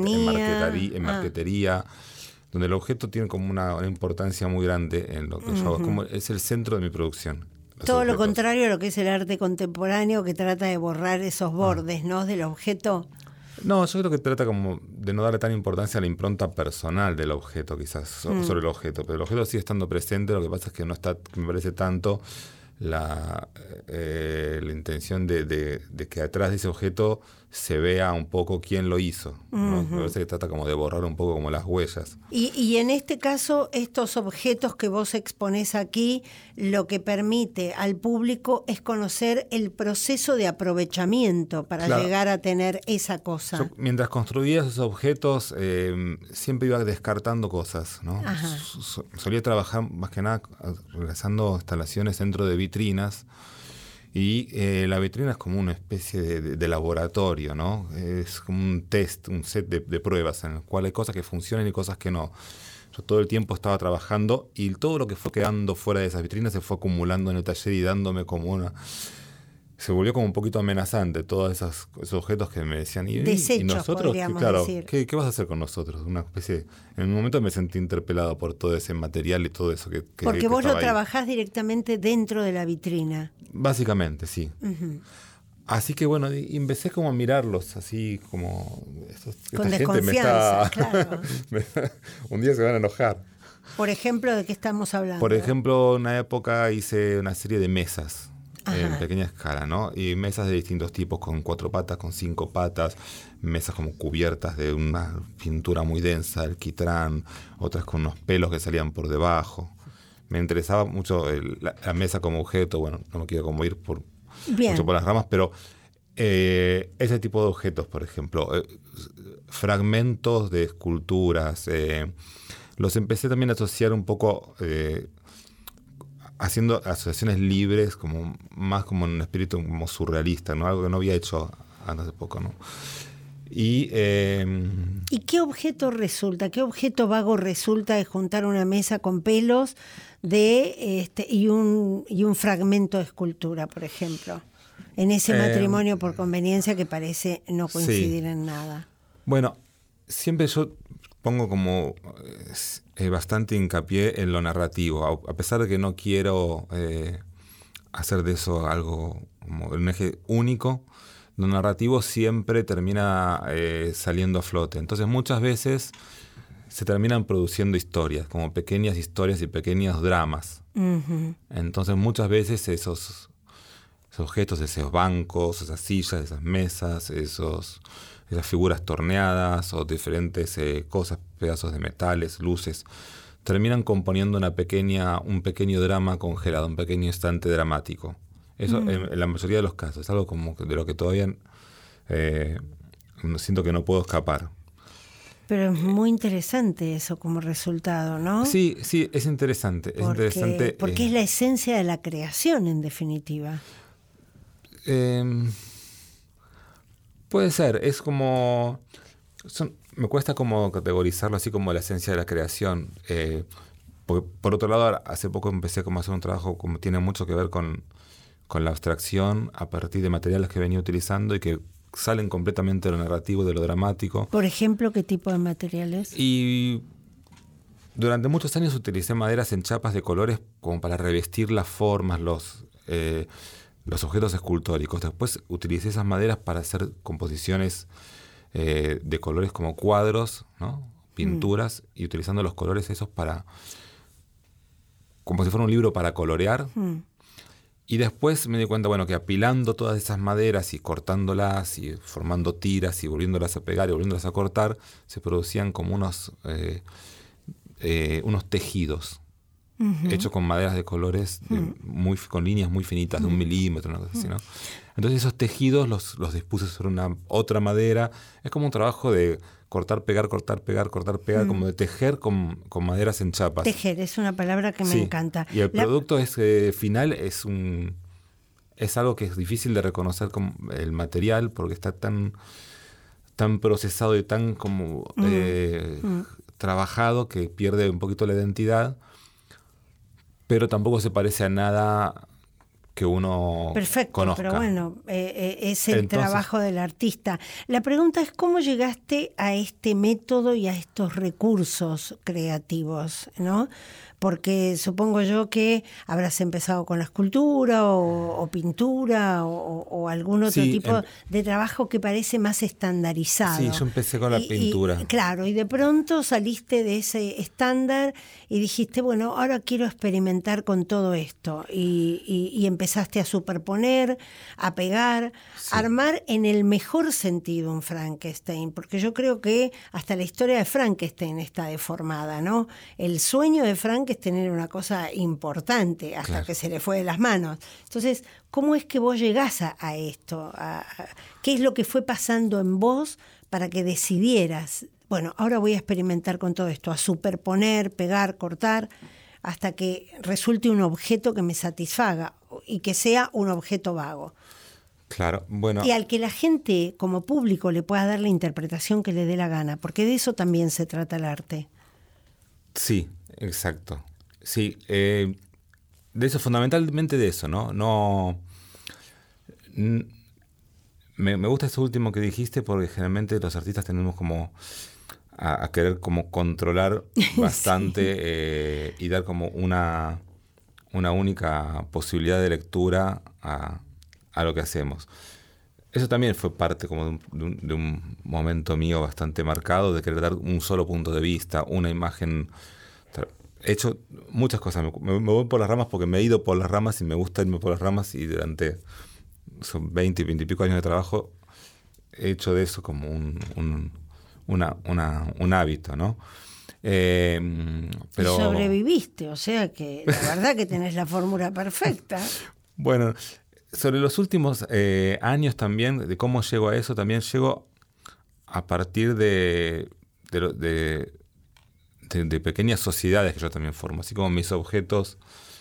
en marquetería, donde el objeto tiene como una importancia muy grande en lo que yo hago. Como es el centro de mi producción. Todo lo contrario a lo que es el arte contemporáneo, que trata de borrar esos bordes, ¿no?, del objeto. No, yo creo que trata como de no darle tan importancia a la impronta personal del objeto, quizás, sobre el objeto. Pero el objeto sigue estando presente, lo que pasa es que no está, me parece tanto la intención de que atrás de ese objeto se vea un poco quién lo hizo, ¿no? Me parece que trata como de borrar un poco como las huellas. Y en este caso, estos objetos que vos exponés aquí, lo que permite al público es conocer el proceso de aprovechamiento para llegar a tener esa cosa. Yo, mientras construía esos objetos, siempre iba descartando cosas, ¿no? Solía trabajar más que nada realizando instalaciones dentro de vitrinas. Y la vitrina es como una especie de laboratorio, ¿no? Es como un test, un set de pruebas en el cual hay cosas que funcionan y cosas que no. Yo todo el tiempo estaba trabajando y todo lo que fue quedando fuera de esas vitrinas se fue acumulando en el taller y dándome como una... Se volvió como un poquito amenazante todos esos objetos que me decían. Desechos, y nosotros, podríamos decir. ¿qué vas a hacer con nosotros? Una especie... En un momento me sentí interpelado por todo ese material y todo eso que Porque vos lo ahí. trabajás directamente dentro de la vitrina. Básicamente, sí. Así que bueno, y empecé como a mirarlos así como... Con esta desconfianza, gente me está... claro. Un día se van a enojar. Por ejemplo, ¿de qué estamos hablando? Por ejemplo, en una época hice una serie de mesas. En pequeña escala, ¿no? Y mesas de distintos tipos, con 4 patas, con 5 patas, mesas como cubiertas de una pintura muy densa, alquitrán, otras con unos pelos que salían por debajo. Me interesaba mucho la mesa como objeto, bueno, no me quiero como ir mucho por las ramas, pero ese tipo de objetos, por ejemplo, fragmentos de esculturas, los empecé también a asociar un poco... haciendo asociaciones libres, como más como en un espíritu como surrealista, ¿no? Algo que no había hecho antes de poco, ¿no? ¿Y qué objeto resulta? ¿Qué objeto vago resulta de juntar una mesa con pelos y un fragmento de escultura, por ejemplo? En ese matrimonio por conveniencia que parece no coincidir en nada. Bueno, siempre yo pongo como bastante hincapié en lo narrativo, a pesar de que no quiero hacer de eso algo como un eje único. Lo narrativo siempre termina saliendo a flote. Entonces muchas veces se terminan produciendo historias, como pequeñas historias y pequeños dramas. Entonces muchas veces objetos, esos bancos, esas sillas, esas mesas, esas figuras torneadas o diferentes cosas, pedazos de metales, luces, terminan componiendo un pequeño drama congelado, un pequeño instante dramático. Eso en la mayoría de los casos, es algo como de lo que todavía siento que no puedo escapar. Pero es muy interesante eso como resultado, ¿no? Sí, es interesante. Porque es la esencia de la creación, en definitiva. Puede ser, es como... me cuesta como categorizarlo así como la esencia de la creación. Por otro lado, hace poco empecé como a hacer un trabajo como tiene mucho que ver con la abstracción a partir de materiales que venía utilizando y que salen completamente de lo narrativo, de lo dramático. Por ejemplo, ¿qué tipo de materiales? Y durante muchos años utilicé maderas en chapas de colores como para revestir las formas, los objetos escultóricos. Después utilicé esas maderas para hacer composiciones de colores como cuadros, ¿no? Pinturas, y utilizando los colores esos como si fuera un libro para colorear. Y después me di cuenta, bueno, que apilando todas esas maderas y cortándolas y formando tiras y volviéndolas a pegar y volviéndolas a cortar, se producían como unos tejidos hechos con maderas de colores con líneas muy finitas, de 1 milímetro, una cosa así, ¿no? Entonces esos tejidos los dispuse sobre otra madera. Es como un trabajo de cortar, pegar, como de tejer con maderas en chapas. Tejer es una palabra que me encanta. Y el producto final es algo que es difícil de reconocer como el material porque está tan procesado y tan como trabajado que pierde un poquito la identidad, pero tampoco se parece a nada que uno conozca. Pero bueno, es el trabajo del artista. La pregunta es ¿cómo llegaste a este método y a estos recursos creativos, ¿no? Porque supongo yo que habrás empezado con la escultura o pintura o algún otro tipo de trabajo que parece más estandarizado. Sí, yo empecé con la pintura. Claro, y de pronto saliste de ese estándar y dijiste, bueno, ahora quiero experimentar con todo esto. Y empezaste a superponer, a pegar, a armar en el mejor sentido un Frankenstein, porque yo creo que hasta la historia de Frankenstein está deformada, ¿no? El sueño de Frankenstein era una cosa importante hasta que se le fue de las manos. Entonces, ¿cómo es que vos llegás a esto? ¿Qué es lo que fue pasando en vos para que decidieras, bueno, ahora voy a experimentar con todo esto, a superponer, pegar, cortar, hasta que resulte un objeto que me satisfaga y que sea un objeto vago? Claro, bueno. Y al que la gente, como público, le pueda dar la interpretación que le dé la gana, porque de eso también se trata el arte. Sí, exacto. Sí, de eso, fundamentalmente de eso, ¿no? Me gusta eso último que dijiste porque generalmente los artistas tenemos como a querer como controlar bastante y dar como una única posibilidad de lectura a lo que hacemos. Eso también fue parte como de un momento mío bastante marcado de querer dar un solo punto de vista, una imagen. He hecho muchas cosas, me voy por las ramas porque me he ido por las ramas y me gusta irme por las ramas y durante 20 y pico años de trabajo he hecho de eso como un hábito, ¿no? Pero y sobreviviste, o sea que la verdad que tenés la fórmula perfecta. Bueno, sobre los últimos años también, de cómo llego a eso, también llego a partir de pequeñas sociedades que yo también formo, así como mis objetos,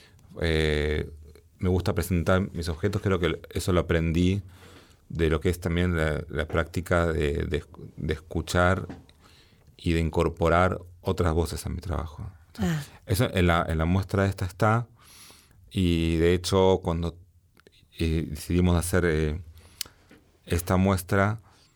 me gusta presentar mis objetos, creo que eso lo aprendí de lo que es también la práctica de escuchar y de incorporar otras voces a mi trabajo. Eso en la muestra esta está, y de hecho cuando decidimos hacer esta muestra,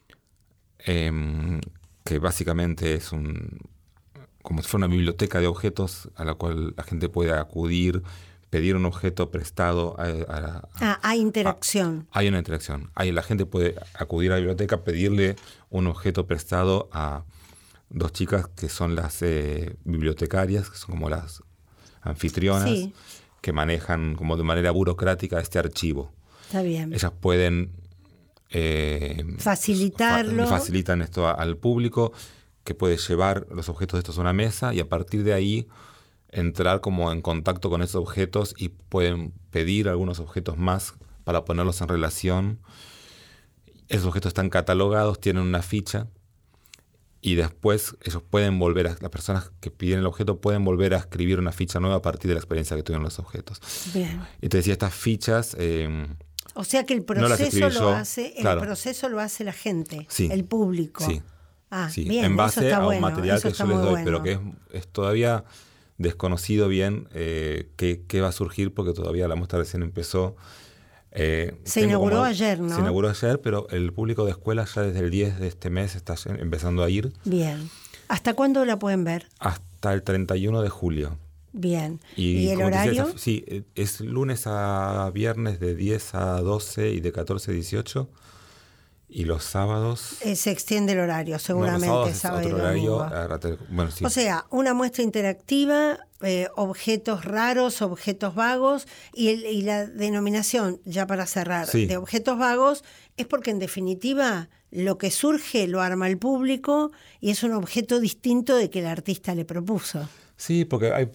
que básicamente es como si fuera una biblioteca de objetos a la cual la gente puede acudir, pedir un objeto prestado. Hay interacción. Hay una interacción. La gente puede acudir a la biblioteca, pedirle un objeto prestado a 2 chicas que son las bibliotecarias, que son como las anfitrionas, que manejan como de manera burocrática este archivo. Está bien. Ellas pueden facilitarlo. Facilitan esto al público, que puede llevar los objetos de estos a una mesa y a partir de ahí entrar como en contacto con esos objetos y pueden pedir algunos objetos más para ponerlos en relación. Esos objetos están catalogados, tienen una ficha y después ellos pueden volver las personas que piden el objeto pueden volver a escribir una ficha nueva a partir de la experiencia que tuvieron los objetos. Bien. Y te decía, estas fichas... o sea que el no las proceso escribí yo, el proceso lo hace la gente, sí, el público. Sí. Ah, sí, bien, en base a un bueno, material que yo les doy, bueno. pero que es todavía desconocido bien qué va a surgir porque todavía la muestra recién empezó. Se inauguró ayer, ¿no? Se inauguró ayer, pero el público de escuela ya desde el 10 de este mes está empezando a ir. Bien. ¿Hasta cuándo la pueden ver? Hasta el 31 de julio. Bien. ¿Y el como te decía, horario? sí, es lunes a viernes de 10 a 12 y de 14 a 18. Y los sábados... se extiende el horario, seguramente, no, los sábado es y otro horario. domingo. Bueno, sí. O sea, una muestra interactiva, objetos raros, objetos vagos, y la denominación, ya para cerrar, Sí. de objetos vagos, es porque en definitiva lo que surge lo arma el público y es un objeto distinto de que el artista le propuso. Sí, porque la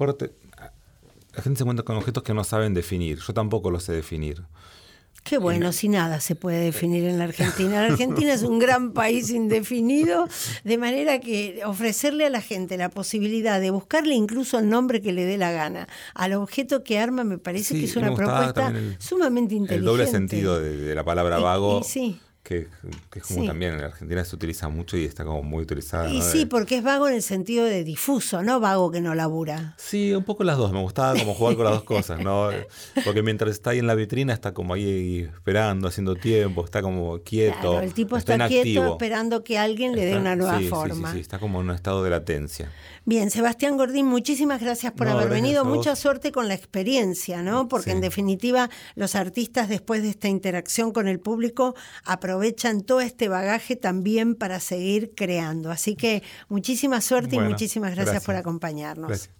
gente se encuentra con objetos que no saben definir. Yo tampoco los sé definir. Qué bueno, si nada se puede definir en la Argentina. La Argentina es un gran país indefinido, de manera que ofrecerle a la gente la posibilidad de buscarle incluso el nombre que le dé la gana al objeto que arma me parece Sí, que es me una gustaba propuesta sumamente inteligente. El doble sentido de la palabra vago, sí. que es como Sí. también en Argentina se utiliza mucho y está como muy utilizada. Y ¿no? sí, porque es vago en el sentido de difuso, no vago que no labura. Sí, un poco las dos. Me gustaba como jugar con las dos cosas, ¿no? Porque mientras está ahí en la vitrina está como ahí esperando, haciendo tiempo, está como quieto. Claro, el tipo está inactivo. quieto esperando que alguien le dé una nueva Sí, forma. Sí, está como en un estado de latencia. Bien, Sebastián Gordín, muchísimas gracias por No, haber gracias venido. a vos. Mucha suerte con la experiencia, ¿no? Porque Sí. en definitiva los artistas después de esta interacción con el público aprovechan todo este bagaje también para seguir creando. Así que muchísima suerte Bueno, y muchísimas gracias gracias. por acompañarnos. Gracias.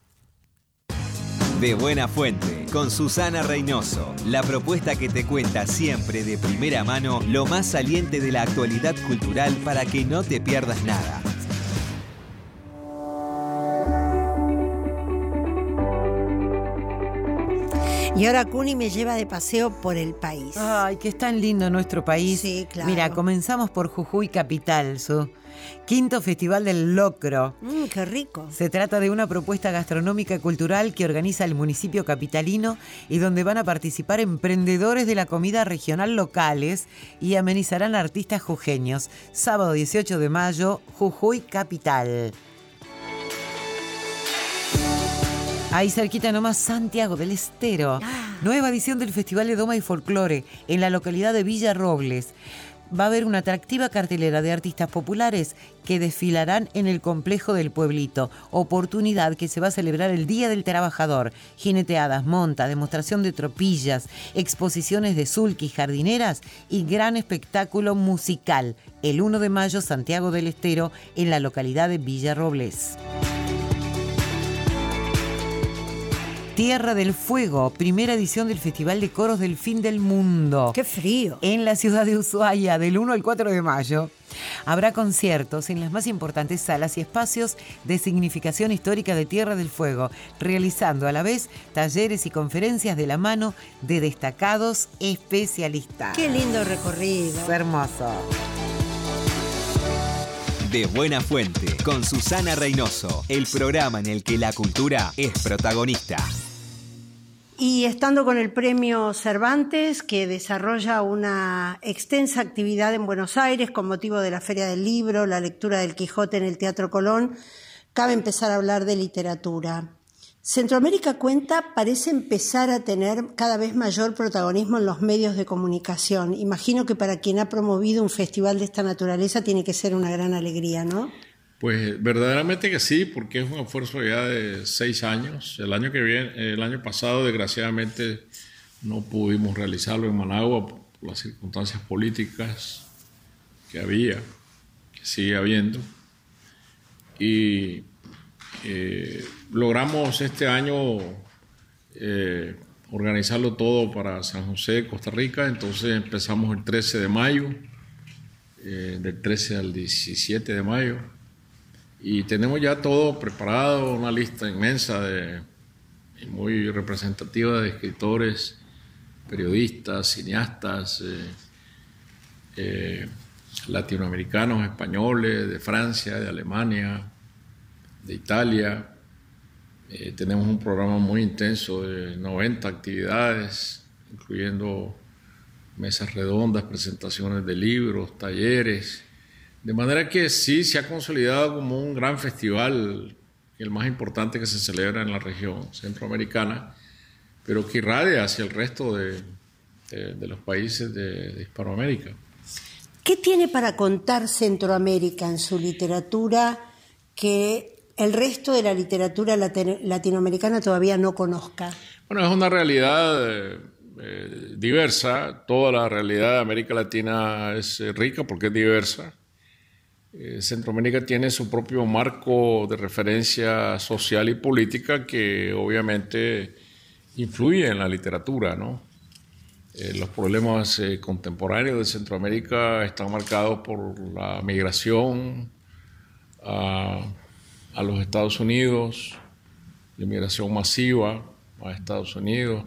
De Buena Fuente, con Susana Reynoso. La propuesta que te cuenta siempre de primera mano lo más saliente de la actualidad cultural para que no te pierdas nada. Y ahora Cuni me lleva de paseo por el país. Ay, que es tan lindo nuestro país. Sí, claro. Mira, comenzamos por Jujuy Capital, su quinto Festival del Locro. Qué rico. Se trata de una propuesta gastronómica y cultural que organiza el municipio capitalino y donde van a participar emprendedores de la comida regional locales y amenizarán artistas jujeños. Sábado 18 de mayo, Jujuy Capital. Ahí cerquita nomás, Santiago del Estero. Nueva edición del Festival de Doma y Folclore en la localidad de Villa Robles. Va a haber una atractiva cartelera de artistas populares que desfilarán en el complejo del pueblito. Oportunidad que se va a celebrar el Día del Trabajador. Jineteadas, monta, demostración de tropillas, exposiciones de sulky, jardineras y gran espectáculo musical. El 1 de mayo, Santiago del Estero, en la localidad de Villa Robles. Tierra del Fuego, primera edición del Festival de Coros del Fin del Mundo. Qué frío. En la ciudad de Ushuaia, del 1 al 4 de mayo. Habrá conciertos en las más importantes salas y espacios de significación histórica de Tierra del Fuego, realizando a la vez talleres y conferencias de la mano de destacados especialistas. Qué lindo recorrido. Es hermoso. De Buena Fuente, con Susana Reynoso, el programa en el que la cultura es protagonista. Y estando con el Premio Cervantes, que desarrolla una extensa actividad en Buenos Aires con motivo de la Feria del Libro, la lectura del Quijote en el Teatro Colón, cabe empezar a hablar de literatura. Centroamérica Cuenta parece empezar a tener cada vez mayor protagonismo en los medios de comunicación. Imagino que para quien ha promovido un festival de esta naturaleza tiene que ser una gran alegría, ¿no? Pues verdaderamente que sí, porque es un esfuerzo ya de 6 años. El año pasado, desgraciadamente, no pudimos realizarlo en Managua por las circunstancias políticas que sigue habiendo. Y logramos este año organizarlo todo para San José, Costa Rica. Entonces empezamos el 13 de mayo, del 13 al 17 de mayo. Y tenemos ya todo preparado, una lista inmensa y muy representativa de escritores, periodistas, cineastas, latinoamericanos, españoles, de Francia, de Alemania, de Italia. Tenemos un programa muy intenso de 90 actividades, incluyendo mesas redondas, presentaciones de libros, talleres. De manera que sí se ha consolidado como un gran festival, el más importante que se celebra en la región centroamericana, pero que irradia hacia el resto de los países de Hispanoamérica. ¿Qué tiene para contar Centroamérica en su literatura que el resto de la literatura latinoamericana todavía no conozca? Bueno, es una realidad diversa. Toda la realidad de América Latina es rica porque es diversa. Centroamérica tiene su propio marco de referencia social y política que obviamente influye en la literatura, ¿no? Los problemas contemporáneos de Centroamérica están marcados por la migración a los Estados Unidos, la inmigración masiva a Estados Unidos,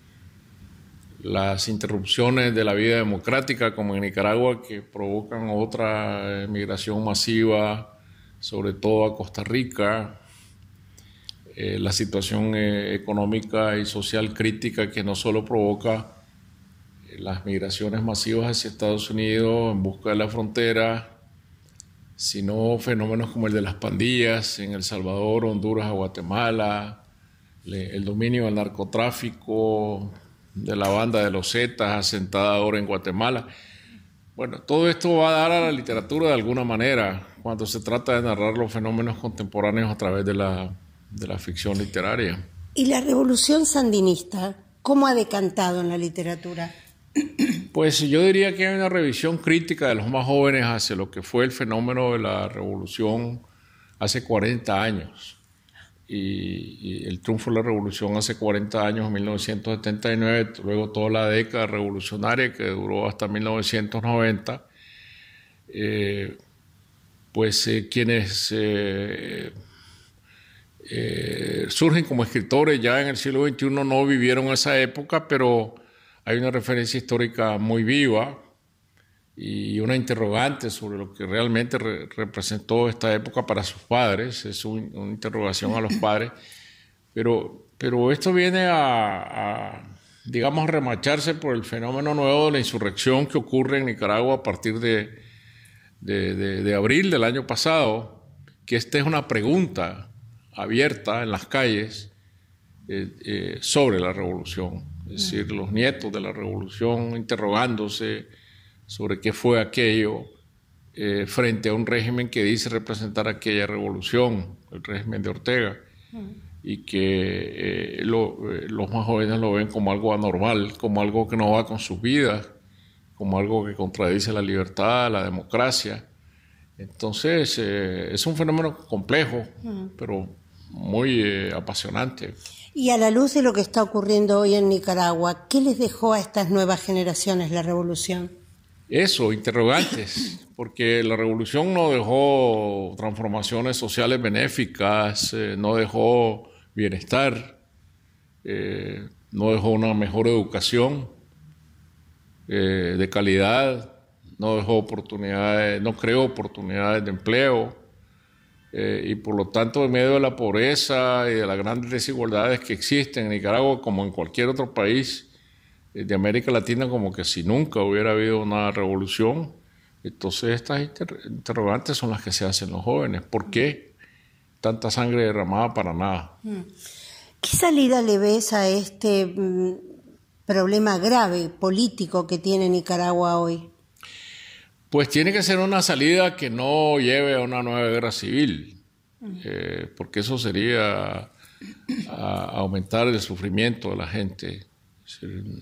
las interrupciones de la vida democrática como en Nicaragua que provocan otra migración masiva, sobre todo a Costa Rica, la situación económica y social crítica que no solo provoca las migraciones masivas hacia Estados Unidos en busca de la frontera, sino fenómenos como el de las pandillas en El Salvador, Honduras, Guatemala, el dominio del narcotráfico, de la banda de los Zetas asentada ahora en Guatemala. Bueno, todo esto va a dar a la literatura de alguna manera cuando se trata de narrar los fenómenos contemporáneos a través de la ficción literaria. ¿Y la revolución sandinista cómo ha decantado en la literatura? Pues yo diría que hay una revisión crítica de los más jóvenes hacia lo que fue el fenómeno de la revolución hace 40 años. Y el triunfo de la revolución hace 40 años, en 1979, luego toda la década revolucionaria que duró hasta 1990, quienes surgen como escritores ya en el siglo XXI no vivieron esa época, pero hay una referencia histórica muy viva y una interrogante sobre lo que realmente representó esta época para sus padres. Es una interrogación a los padres, pero esto viene digamos, a remacharse por el fenómeno nuevo de la insurrección que ocurre en Nicaragua a partir de abril del año pasado, que esta es una pregunta abierta en las calles sobre la revolución. Es decir, los nietos de la revolución interrogándose sobre qué fue aquello frente a un régimen que dice representar aquella revolución, el régimen de Ortega, y que los más jóvenes lo ven como algo anormal, como algo que no va con sus vidas, como algo que contradice la libertad, la democracia. Entonces, es un fenómeno complejo, pero muy apasionante. Y a la luz de lo que está ocurriendo hoy en Nicaragua, ¿qué les dejó a estas nuevas generaciones la revolución? Eso, interrogantes, porque la revolución no dejó transformaciones sociales benéficas, no dejó bienestar, no dejó una mejor educación de calidad, no dejó oportunidades, no creó oportunidades de empleo, y por lo tanto en medio de la pobreza y de las grandes desigualdades que existen en Nicaragua como en cualquier otro país de América Latina, como que si nunca hubiera habido una revolución. Entonces estas interrogantes son las que se hacen los jóvenes. ¿Por qué tanta sangre derramada para nada? ¿Qué salida le ves a este problema grave político que tiene Nicaragua hoy? Pues tiene que ser una salida que no lleve a una nueva guerra civil, porque eso sería aumentar el sufrimiento de la gente. Es decir,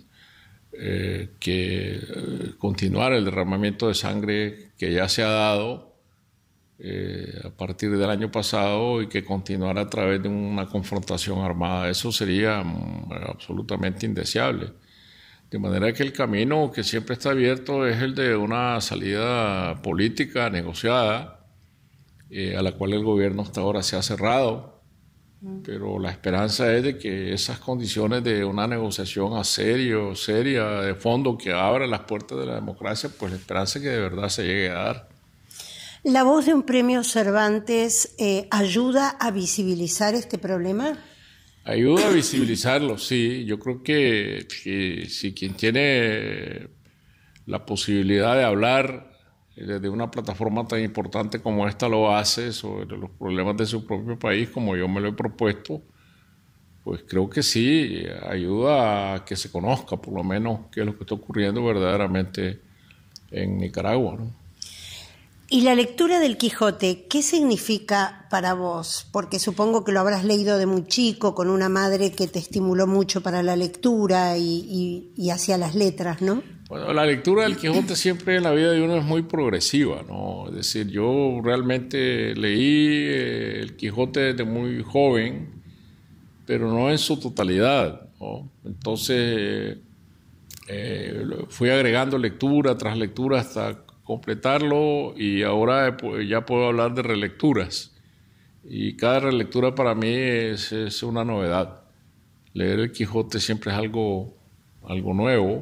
continuar el derramamiento de sangre que ya se ha dado a partir del año pasado y que continuara a través de una confrontación armada. Eso sería absolutamente indeseable. De manera que el camino que siempre está abierto es el de una salida política negociada, a la cual el gobierno hasta ahora se ha cerrado. Pero la esperanza es de que esas condiciones de una negociación seria, de fondo, que abra las puertas de la democracia, pues la esperanza es que de verdad se llegue a dar. ¿La voz de un premio Cervantes ayuda a visibilizar este problema? Ayuda a visibilizarlo, sí. Yo creo que si quien tiene la posibilidad de hablar desde una plataforma tan importante como esta lo hace sobre los problemas de su propio país, como yo me lo he propuesto, pues creo que sí, ayuda a que se conozca por lo menos qué es lo que está ocurriendo verdaderamente en Nicaragua, ¿no? ¿Y la lectura del Quijote, qué significa para vos? Porque supongo que lo habrás leído de muy chico, con una madre que te estimuló mucho para la lectura y hacia las letras, ¿no? Bueno, la lectura del Quijote siempre en la vida de uno es muy progresiva, ¿no? Es decir, yo realmente leí el Quijote desde muy joven, pero no en su totalidad, ¿no? Entonces fui agregando lectura tras lectura hasta completarlo y ahora ya puedo hablar de relecturas. Y cada relectura para mí es una novedad. Leer el Quijote siempre es algo nuevo.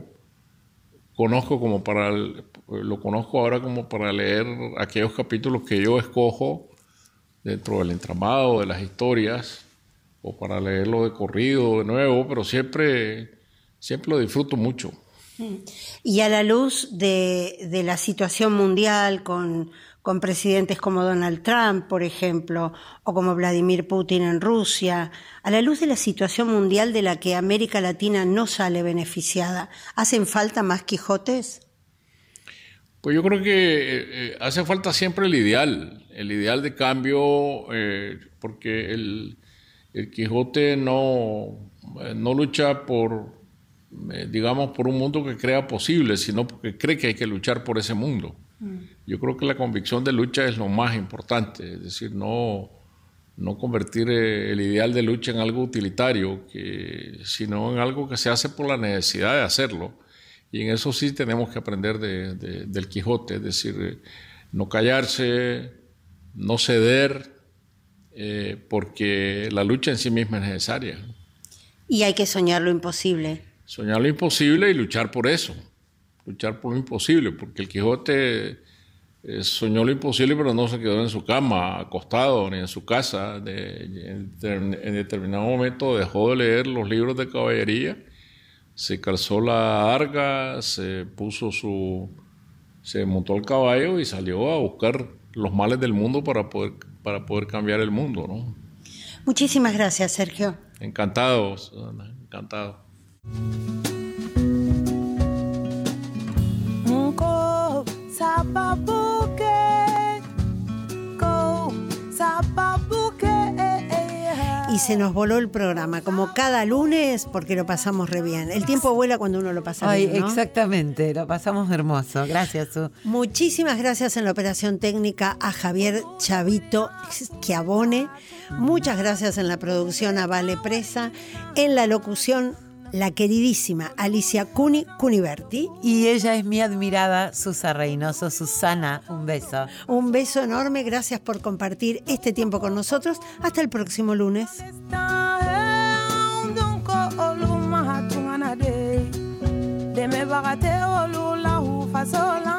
Lo conozco ahora como para leer aquellos capítulos que yo escojo dentro del entramado de las historias, o para leerlo de corrido de nuevo, pero siempre lo disfruto mucho. Y a la luz de la situación mundial con presidentes como Donald Trump, por ejemplo, o como Vladimir Putin en Rusia, a la luz de la situación mundial de la que América Latina no sale beneficiada, ¿hacen falta más Quijotes? Pues yo creo que hace falta siempre el ideal de cambio, porque el Quijote no lucha por un mundo que crea posible, sino porque cree que hay que luchar por ese mundo. Yo creo que la convicción de lucha es lo más importante, es decir, no convertir el ideal de lucha en algo utilitario, sino en algo que se hace por la necesidad de hacerlo. Y en eso sí tenemos que aprender del Quijote, es decir, no callarse, no ceder, porque la lucha en sí misma es necesaria. Y hay que soñar lo imposible. Soñar lo imposible y luchar por eso, luchar por lo imposible, porque el Quijote soñó lo imposible, pero no se quedó en su cama, acostado, ni en su casa. En determinado momento dejó de leer los libros de caballería, se calzó la arga, se montó al caballo y salió a buscar los males del mundo para poder cambiar el mundo, ¿no? Muchísimas gracias, Sergio. Encantado, Susana, encantado. Y se nos voló el programa, como cada lunes, porque lo pasamos re bien. El tiempo vuela cuando uno lo pasa bien, ¿no? Exactamente, lo pasamos hermoso. Gracias, Su. Muchísimas gracias en la operación técnica a Javier Chavito Schiavone. Muchas gracias en la producción a Vale Presa. En la locución, la queridísima Alicia Cuniberti. Y ella es mi admirada Susa Reynoso. Susana, un beso. Un beso enorme, gracias por compartir este tiempo con nosotros. Hasta el próximo lunes.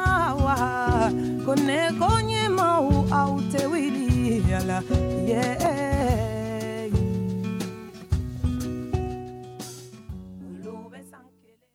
Yeah.